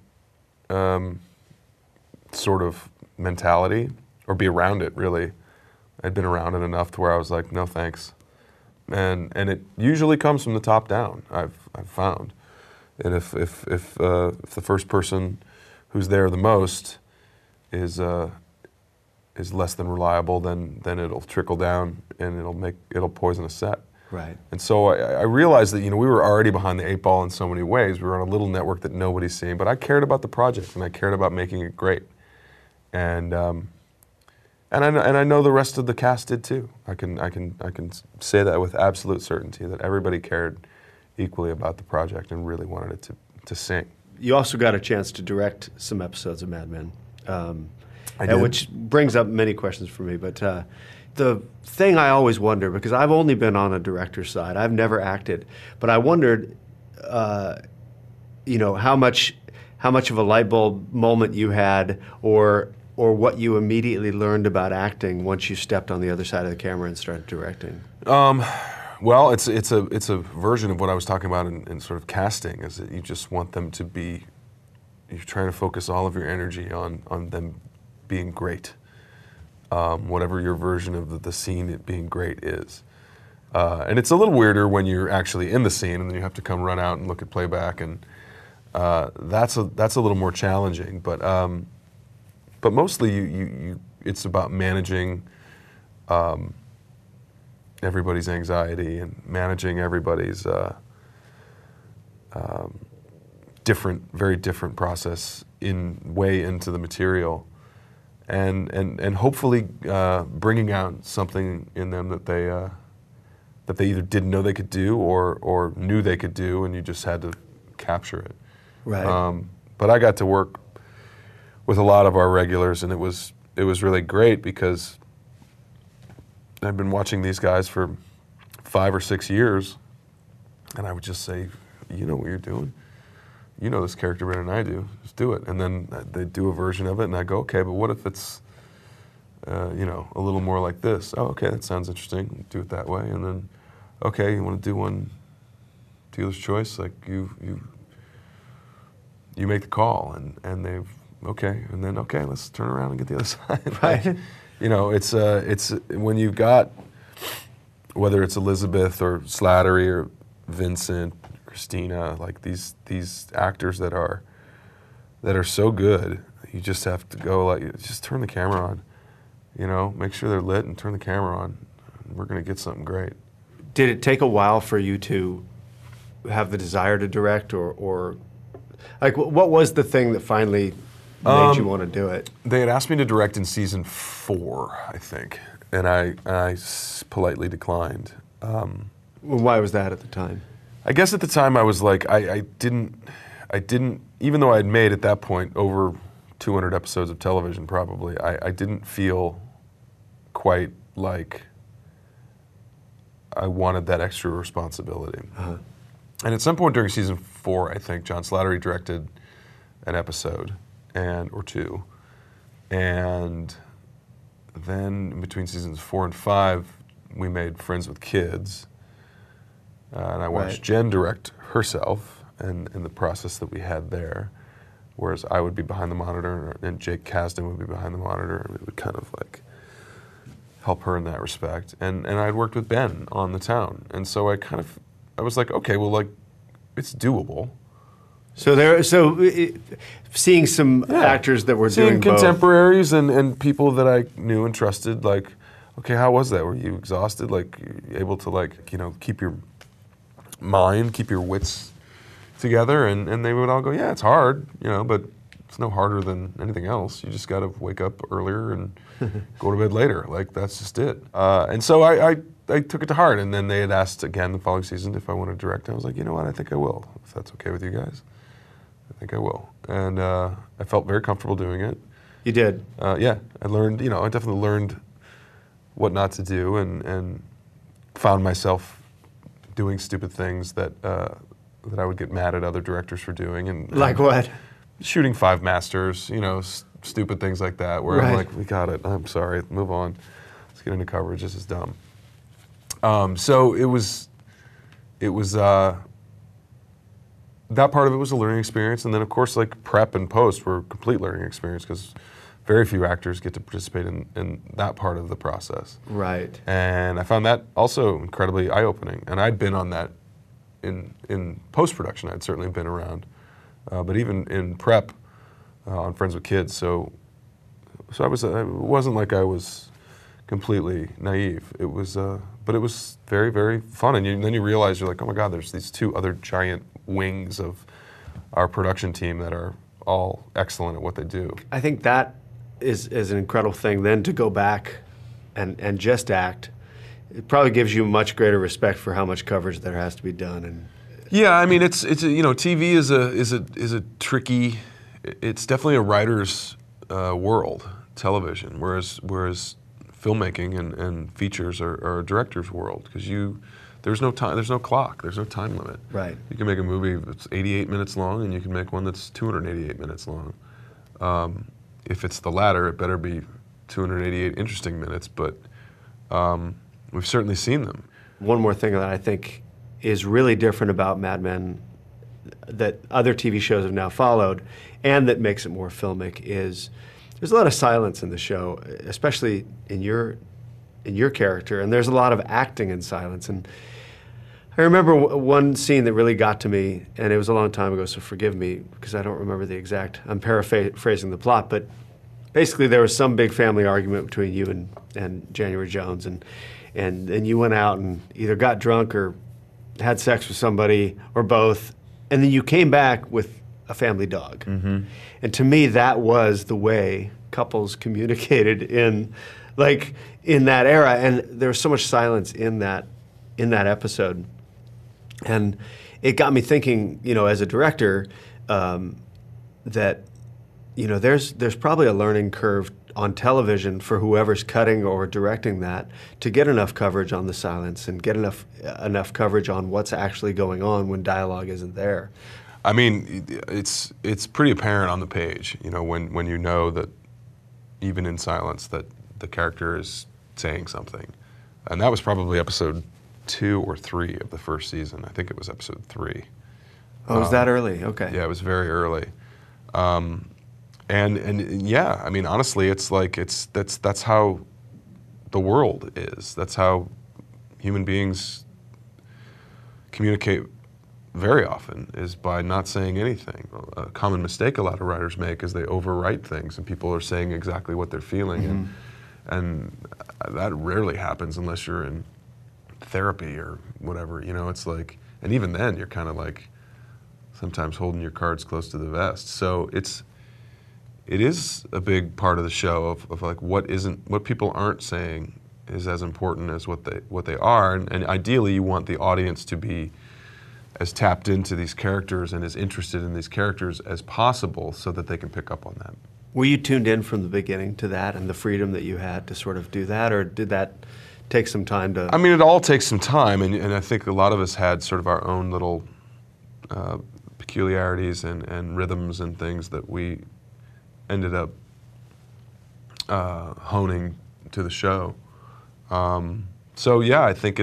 sort of mentality or be around it. Really, I'd been around it enough to where I was like, no thanks, and it usually comes from the top down. I've found. And if the first person who's there the most is less than reliable, then it'll trickle down and it'll poison a set. Right. And so I realized that, you know, we were already behind the 8 ball in so many ways. We were on a little network that nobody's seeing, but I cared about the project and I cared about making it great. And I know the rest of the cast did too. I can say that with absolute certainty, that everybody cared equally about the project and really wanted it to sing. You also got a chance to direct some episodes of Mad Men, I did. which brings up many questions for me. But the thing I always wonder, because I've only been on a director's side, I've never acted, but I wondered, how much of a light bulb moment you had, or what you immediately learned about acting once you stepped on the other side of the camera and started directing. Well, it's a version of what I was talking about in sort of casting, is that you just want them to be, you're trying to focus all of your energy on them being great, whatever your version of the scene it being great is. And it's a little weirder when you're actually in the scene and then you have to come run out and look at playback, and that's a little more challenging. But mostly you it's about managing everybody's anxiety and managing everybody's very different process way into the material, and hopefully bringing out something in them that they either didn't know they could do or knew they could do, and you just had to capture it. Right. But I got to work with a lot of our regulars, and it was really great because I've been watching these guys for 5 or 6 years, and I would just say, you know what you're doing. You know this character better than I do. Just do it. And then they do a version of it, and I go, okay, but what if it's, a little more like this? Oh, okay, that sounds interesting. Do it that way. And then, okay, you want to do one dealer's choice? Like you make the call, and they've, okay, and then, okay, let's turn around and get the other side. Right. It's when you've got, whether it's Elizabeth or Slattery or Vincent, Christina, like these actors that are so good, you just have to go just turn the camera on, make sure they're lit and turn the camera on. And we're gonna get something great. Did it take a while for you to have the desire to direct, or like what was the thing that finally made you want to do it? They had asked me to direct in season 4, I think, and I politely declined. Well, why was that at the time? I guess at the time I was like, I didn't, even though I had made at that point over 200 episodes of television probably, I didn't feel quite like I wanted that extra responsibility. And at some point during season 4, I think John Slattery directed an episode or two, and then between seasons 4 and 5, we made Friends with Kids, and I watched Jen direct herself and the process that we had there. Whereas I would be behind the monitor, and Jake Kasdan would be behind the monitor, and we would kind of like help her in that respect. And I'd worked with Ben on The Town, and so I was like, okay, well, like, it's doable. Seeing some actors that were doing both. Contemporaries and people that I knew and trusted, like, okay, how was that? Were you exhausted? Like, able to, like, you know, keep your mind, keep your wits together? And they would all go, yeah, it's hard, you know, but it's no harder than anything else. You just got to wake up earlier and go to bed later. Like, that's just it. And so I took it to heart. And then they had asked again the following season if I wanted to direct. And I was like, you know what? I think I will. If that's okay with you guys, I think I will. And I felt very comfortable doing it. You did? Yeah. I learned, you know, I definitely learned what not to do and found myself doing stupid things that I would get mad at other directors for doing. Like what? Shooting 5 masters, you know, stupid things like that, where I'm like, we got it, I'm sorry, move on. Let's get into coverage, this is dumb. So it was that part of it was a learning experience, and then of course, like, prep and post were a complete learning experience, because very few actors get to participate in that part of the process. Right. And I found that also incredibly eye-opening, and I'd been on that in post-production. I'd certainly been around, but even in prep on Friends with Kids, so it wasn't like I was completely naive. It was, but it was very, very fun. And then you realize, you're like, oh my God, there's these 2 other giant wings of our production team that are all excellent at what they do. I think that is an incredible thing. Then to go back and just act, it probably gives you much greater respect for how much coverage there has to be done. And yeah, I mean, it's you know, TV is a tricky. It's definitely a writer's world, television, whereas filmmaking and features are a director's world, because there's no time, there's no clock, there's no time limit. Right. You can make a movie that's 88 minutes long, and you can make one that's 288 minutes long. If it's the latter, it better be 288 interesting minutes, but we've certainly seen them. One more thing that I think is really different about Mad Men that other TV shows have now followed, and that makes it more filmic, is there's a lot of silence in the show, especially in your character, and there's a lot of acting in silence. And I remember one scene that really got to me, and it was a long time ago, so forgive me, because I don't remember the exact, I'm paraphrasing the plot, but basically there was some big family argument between you and January Jones, and you went out and either got drunk or had sex with somebody, or both, and then you came back with a family dog. Mm-hmm. And to me, that was the way couples communicated in that era, and there was so much silence in that episode. And it got me thinking, you know, as a director, that, you know, there's probably a learning curve on television for whoever's cutting or directing that to get enough coverage on the silence and get enough coverage on what's actually going on when dialogue isn't there. I mean, it's pretty apparent on the page, you know, when you know that even in silence that the character is saying something. And that was probably episode 2 or 3 of the first season. I think it was episode 3. Oh, it was that early? Okay. Yeah, it was very early. And yeah, I mean, honestly, it's like that's how the world is. That's how human beings communicate very often, is by not saying anything. A common mistake a lot of writers make is they overwrite things, and people are saying exactly what they're feeling, mm-hmm. and that rarely happens unless you're in therapy or whatever. You know, it's like, and even then, you're kind of like sometimes holding your cards close to the vest. So it is a big part of the show of like what people aren't saying is as important as what they are, and ideally you want the audience to be as tapped into these characters and as interested in these characters as possible so that they can pick up on that. Were you tuned in from the beginning to that and the freedom that you had to sort of do that, or did that takes some time to... I mean, it all takes some time, and I think a lot of us had sort of our own little peculiarities and rhythms and things that we ended up honing to the show. So yeah, I think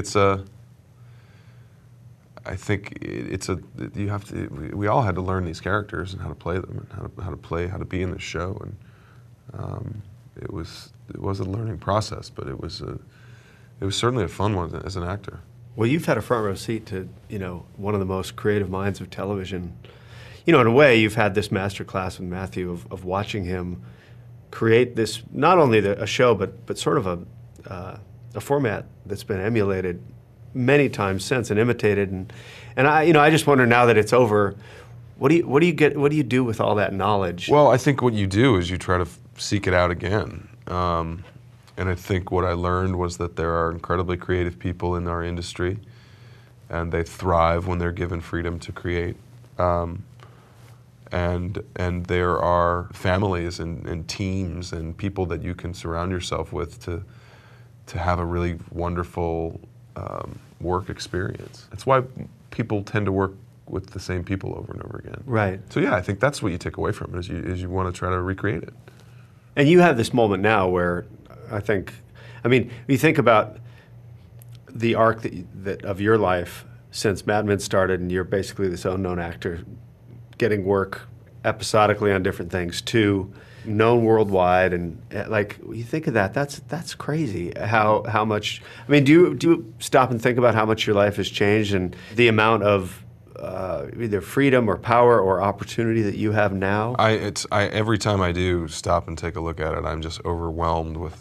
we all had to learn these characters and how to play them and how to be in the show, and it was a learning process, but it was certainly a fun one as an actor. Well, you've had a front row seat to, one of the most creative minds of television. In a way, you've had this master class with Matthew of watching him create this, not only a show, but sort of a format that's been emulated many times since and imitated. And I just wonder, now that it's over, what do you do with all that knowledge? Well, I think what you do is you try to seek it out again. And I think what I learned was that there are incredibly creative people in our industry, and they thrive when they're given freedom to create. And there are families and teams and people that you can surround yourself with to have a really wonderful work experience. That's why people tend to work with the same people over and over again. Right. So yeah, I think that's what you take away from it, is you want to try to recreate it. And you have this moment now where if you think about the arc that of your life since Mad Men started, and you're basically this unknown actor getting work episodically on different things, to known worldwide, and you think of that's crazy. How much? Do you stop and think about how much your life has changed and the amount of either freedom or power or opportunity that you have now? Every time I do stop and take a look at it, I'm just overwhelmed with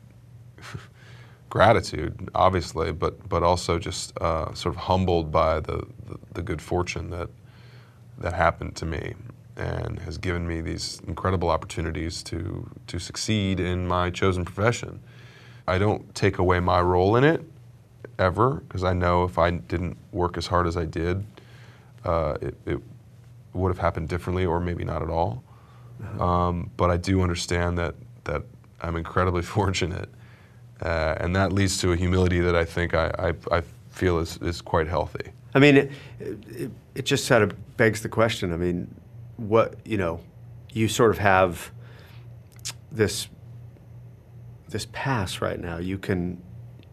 gratitude, obviously, but also just sort of humbled by the good fortune that happened to me and has given me these incredible opportunities to succeed in my chosen profession. I don't take away my role in it ever, because I know if I didn't work as hard as I did, it would have happened differently, or maybe not at all. But I do understand that I'm incredibly fortunate, and that leads to a humility that I think I feel is quite healthy. It just sort of begs the question. You sort of have this pass right now. You can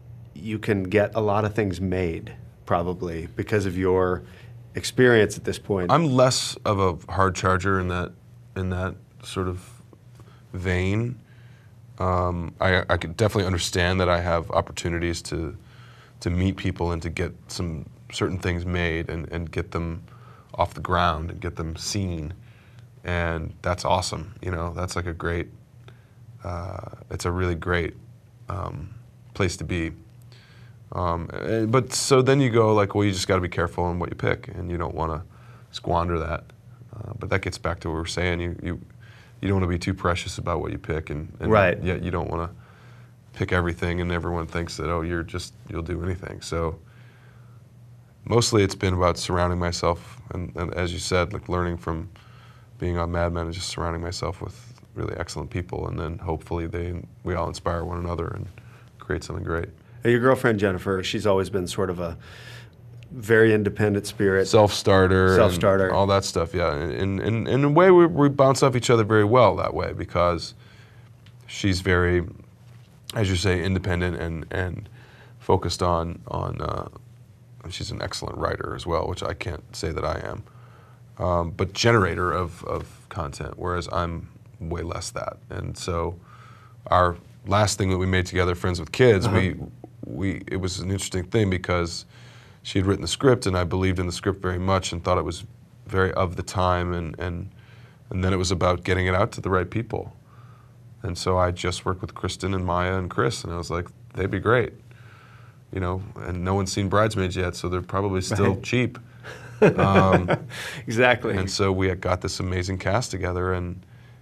get a lot of things made, probably, because of your experience at this point. I'm less of a hard charger in that sort of vein. I could definitely understand that I have opportunities to meet people and to get some certain things made and get them off the ground and get them seen, and that's awesome. That's like a great. It's a really great place to be. But so then you go well, you just got to be careful on what you pick, and you don't want to squander that. But that gets back to what we were saying. You don't want to be too precious about what you pick, and right. Yet you don't want to pick everything, and everyone thinks that you'll do anything. So mostly it's been about surrounding myself, and as you said, learning from being on Mad Men and just surrounding myself with really excellent people, and then hopefully we all inspire one another and create something great. Your girlfriend Jennifer, she's always been sort of a very independent spirit. Self-starter. All that stuff, yeah. And in a way, we bounce off each other very well that way, because she's very, as you say, independent and focused on she's an excellent writer as well, which I can't say that I am, but generator of content, whereas I'm way less that. And so our last thing that we made together, Friends with Kids, it was an interesting thing because she had written the script, and I believed in the script very much and thought it was very of the time, and then it was about getting it out to the right people. And so I just worked with Kristen and Maya and Chris, and I was like, they'd be great. And no one's seen Bridesmaids yet, so they're probably still cheap. Exactly. And so we got this amazing cast together, and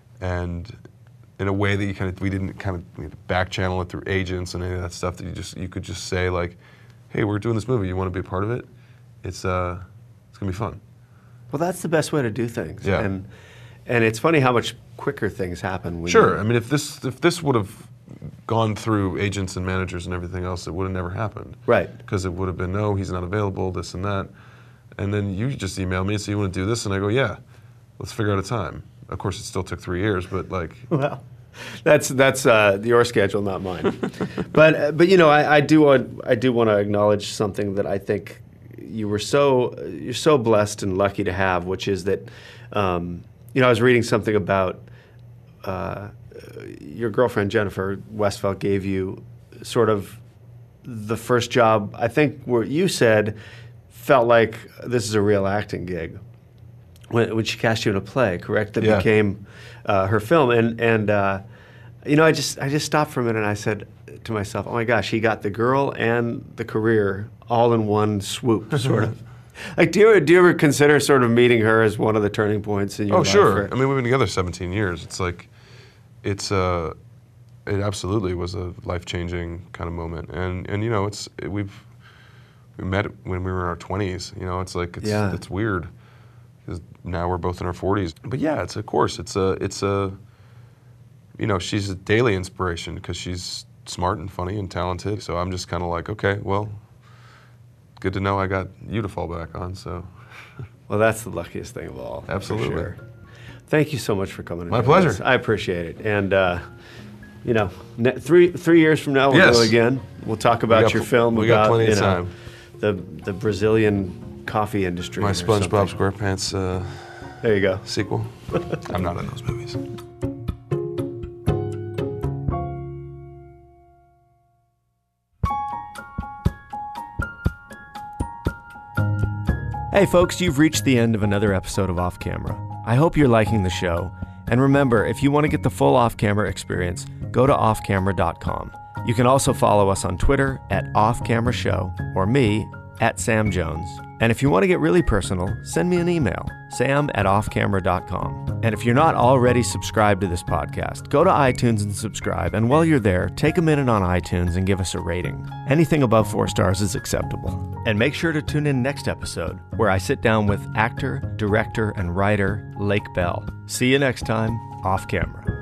in a way that we didn't back channel it through agents and any of that stuff, that you could just say hey, we're doing this movie, you want to be a part of it? It's gonna be fun. Well, that's the best way to do things. Yeah. And it's funny how much quicker things happen when Sure. If this would have gone through agents and managers and everything else, it would have never happened. Right. Because it would have been, no, he's not available, this and that. And then you just email me and say, you want to do this? And I go, yeah, let's figure out a time. Of course, it still took 3 years, but like... Well, that's your schedule, not mine. But you know, I do want to acknowledge something that I think you're so blessed and lucky to have, which is that, you know, I was reading something about your girlfriend, Jennifer Westfeldt, gave you sort of the first job, I think, where you said felt like this is a real acting gig. When she cast you in a play, correct? That became her film. And you know, I just stopped for a minute and I said to myself, oh my gosh, he got the girl and the career all in one swoop, sort of. Like, do you ever consider sort of meeting her as one of the turning points in your life? Oh, sure. I mean, we've been together 17 years. It's like, it absolutely was a life-changing kind of moment. And you know, we met when we were in our 20s. You know, it's like, it's weird. Because now we're both in our 40s. But yeah, it's a, you know, she's a daily inspiration because she's smart and funny and talented. So I'm just kind of like, okay, well, good to know I got you to fall back on, so. Well, that's the luckiest thing of all. Absolutely. For sure. Thank you so much for coming. My pleasure. This. I appreciate it. And, you know, 3 years from now, we'll go again. We'll talk about your film. We got plenty of time. The Brazilian coffee industry. My SpongeBob SquarePants there you go. sequel. I'm not in those movies. Hey folks, you've reached the end of another episode of Off Camera. I hope you're liking the show. And remember, if you want to get the full Off Camera experience, go to offcamera.com. You can also follow us on Twitter at offcamerashow or me at Sam Jones. And if you want to get really personal, send me an email, sam@offcamera.com. And if you're not already subscribed to this podcast, go to iTunes and subscribe. And while you're there, take a minute on iTunes and give us a rating. Anything above 4 stars is acceptable. And make sure to tune in next episode, where I sit down with actor, director, and writer Lake Bell. See you next time, Off Camera.